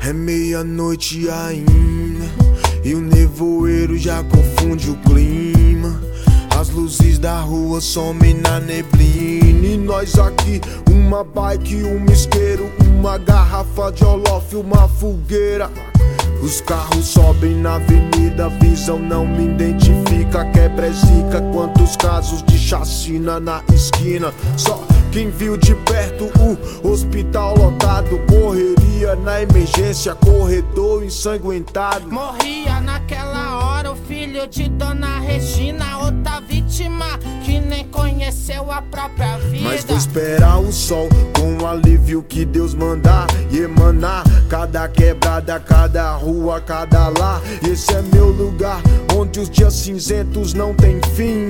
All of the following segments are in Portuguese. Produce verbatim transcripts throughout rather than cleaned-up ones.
É meia-noite ainda e o nevoeiro já confunde o clima. As luzes da rua somem na neblina e nós aqui, uma bike, um isqueiro, uma garrafa de olof, uma fogueira. Os carros sobem na avenida, visão não me identifica. Quebra é zica, quantos casos de chacina na esquina. Só quem viu de perto o hospital lotado, correria na emergência, corredor ensanguentado. Morria naquela hora o filho de Dona Regina, outra vítima que nem conheceu a própria vida. Mas vou esperar o sol com o alívio que Deus mandar e emanar. Cada quebrada, cada rua, cada lar. Esse é meu lugar, onde os dias cinzentos não tem fim.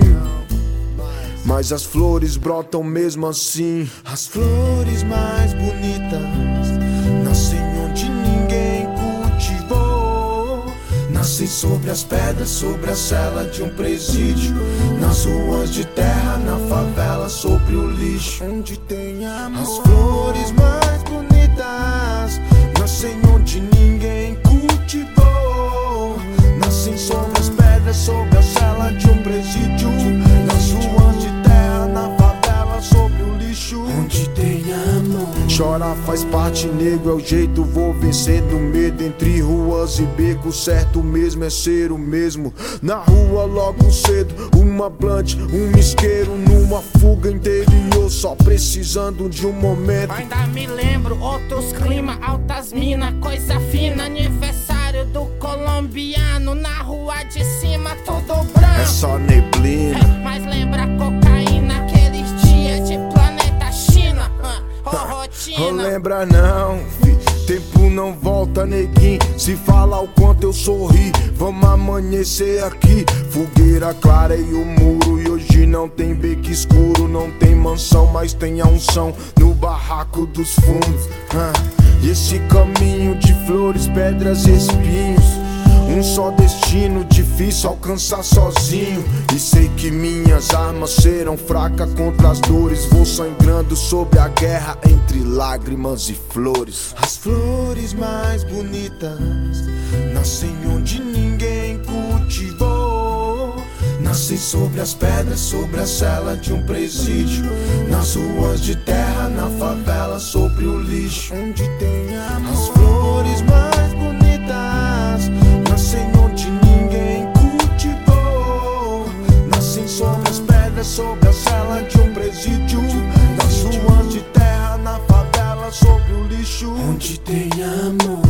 Mas as flores brotam mesmo assim. As flores mais bonitas nascem onde ninguém cultivou. Nascem sobre as pedras, sobre a cela de um presídio, nas ruas de terra, na favela, sobre o lixo. Onde tem amor. As flores mais bonitas nascem onde ninguém cultivou. Nascem sobre as pedras, sobre a cela de um presídio, nas ruas de terra, na favela, sobre o lixo. Onde tem amor. Chorar faz parte, nego, é o jeito, vou vencendo o medo. Entre ruas e becos, certo mesmo é ser o mesmo. Na rua logo cedo, uma blunt, um isqueiro, numa fuga interior, só precisando de um momento. Ainda me lembro, outros clima, altas mina, coisa fina. Aniversário do colombiano, na rua de cima tudo branco. É só neblina, é, mas lembra cocaína, aqueles dias de planeta China. Oh, rotina. Não lembra não, fi. Tempo não volta, neguinho. Se fala o quanto eu sorri, vamos amanhecer aqui. Fogueira clara e o muro, e hoje não tem beco escuro. Não tem mansão, mas tem a unção no barraco dos fundos. ah. E esse caminho de flores, pedras e espinhos, um só destino, difícil alcançar sozinho. E sei que minhas armas serão fracas contra as dores. Vou sangrando sobre a guerra entre lágrimas e flores. As flores mais bonitas nascem onde ninguém cultivou. Nascem sobre as pedras, sobre a cela de um presídio, nas ruas de terra, na favela, sobre o lixo. Onde tem amor. As flores mais bonitas nascem onde ninguém cultivou. Nascem sobre as pedras, sobre a cela de um presídio, nas ruas de terra, na favela, sobre o lixo. Onde tem amor.